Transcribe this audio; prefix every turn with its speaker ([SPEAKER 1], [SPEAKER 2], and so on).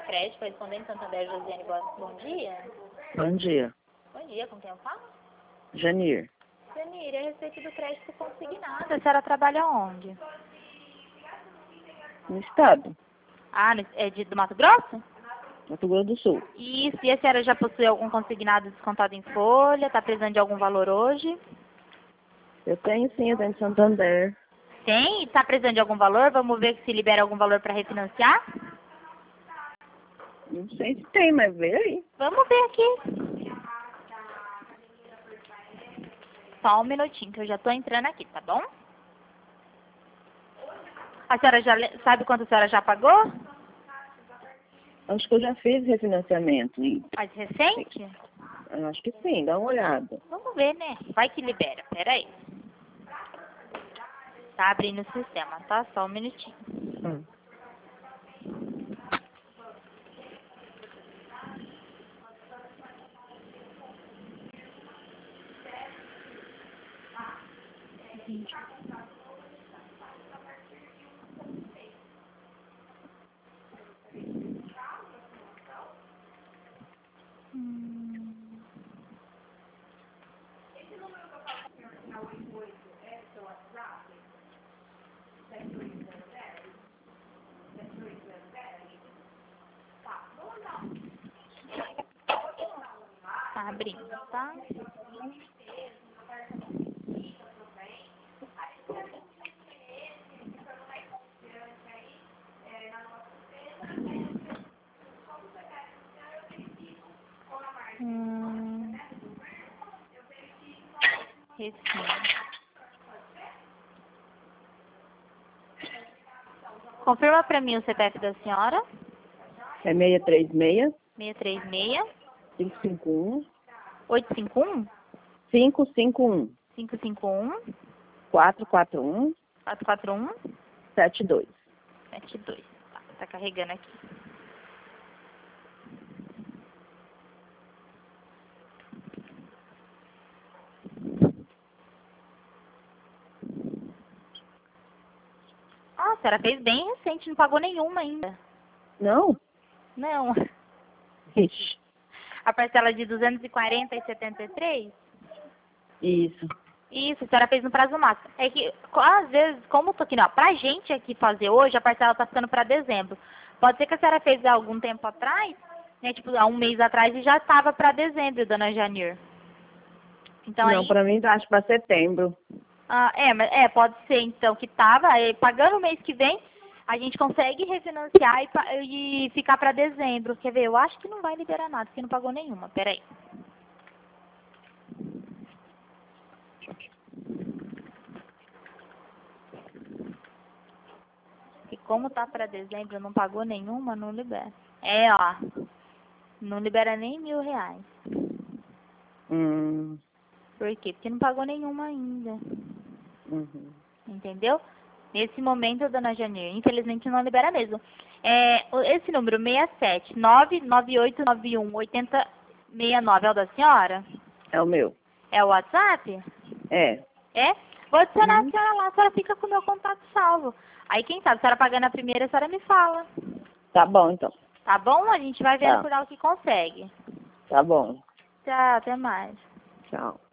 [SPEAKER 1] Crédito, correspondente Santander, Josiane, bom dia.
[SPEAKER 2] Bom dia.
[SPEAKER 1] Bom dia, com quem eu falo?
[SPEAKER 2] Janir.
[SPEAKER 1] Janir, é a respeito do crédito consignado. A senhora trabalha onde?
[SPEAKER 2] No estado.
[SPEAKER 1] Ah, é do Mato Grosso?
[SPEAKER 2] Mato Grosso do Sul.
[SPEAKER 1] Isso, e a senhora já possui algum consignado descontado em folha? Está precisando de algum valor hoje?
[SPEAKER 2] Eu tenho sim, eu tenho de Santander.
[SPEAKER 1] Tem? Está precisando de algum valor? Vamos ver se libera algum valor para refinanciar?
[SPEAKER 2] Não sei se tem, mas vê aí.
[SPEAKER 1] Vamos ver aqui. Só um minutinho, que eu já estou entrando aqui, tá bom? A senhora já sabe quanto a senhora já pagou?
[SPEAKER 2] Acho que eu já fiz refinanciamento.
[SPEAKER 1] Mais recente?
[SPEAKER 2] Acho que sim, dá uma olhada.
[SPEAKER 1] Vamos ver, né? Vai que libera. Pera aí. Tá abrindo o sistema, tá? Só um minutinho. Tá abrindo, tá? Recife. Confirma pra mim o CPF da senhora.
[SPEAKER 2] É 636
[SPEAKER 1] 636
[SPEAKER 2] 551
[SPEAKER 1] 851
[SPEAKER 2] 551
[SPEAKER 1] 551
[SPEAKER 2] 441
[SPEAKER 1] 441
[SPEAKER 2] 72.
[SPEAKER 1] 72. Tá carregando aqui. Ah, a senhora fez bem recente, não pagou nenhuma ainda.
[SPEAKER 2] Não?
[SPEAKER 1] Não.
[SPEAKER 2] Ixi.
[SPEAKER 1] A parcela de 240,73?
[SPEAKER 2] Isso.
[SPEAKER 1] Isso, a senhora fez no prazo máximo. É que, às vezes, como tô aqui, não, pra gente aqui fazer hoje, a parcela tá ficando pra dezembro. Pode ser que a senhora fez há algum tempo atrás, né, tipo, há um mês atrás, e já estava pra dezembro, dona Janir. Então,
[SPEAKER 2] Não,
[SPEAKER 1] aí...
[SPEAKER 2] pra mim acho para setembro.
[SPEAKER 1] Ah, pode ser, então, que tava, pagando o mês que vem, a gente consegue refinanciar e ficar pra dezembro. Quer ver? Eu acho que não vai liberar nada, porque não pagou nenhuma. Peraí. E como tá pra dezembro, não pagou nenhuma, não libera. É, ó. Não libera nem R$ 1.000. Por quê? Porque não pagou nenhuma ainda.
[SPEAKER 2] Uhum.
[SPEAKER 1] Entendeu? Nesse momento, dona Janir, infelizmente não libera mesmo. Esse número, 67 99891 8069, é o da senhora?
[SPEAKER 2] É o meu.
[SPEAKER 1] É o WhatsApp?
[SPEAKER 2] É.
[SPEAKER 1] É? Vou adicionar
[SPEAKER 2] Uhum.
[SPEAKER 1] a senhora lá, a senhora fica com o meu contato salvo. Aí, quem sabe, a senhora pagando a primeira, a senhora me fala.
[SPEAKER 2] Tá bom, então.
[SPEAKER 1] Tá bom? A gente vai vendo
[SPEAKER 2] Tá.
[SPEAKER 1] por lá o que consegue.
[SPEAKER 2] Tá bom.
[SPEAKER 1] Tchau, até mais.
[SPEAKER 2] Tchau.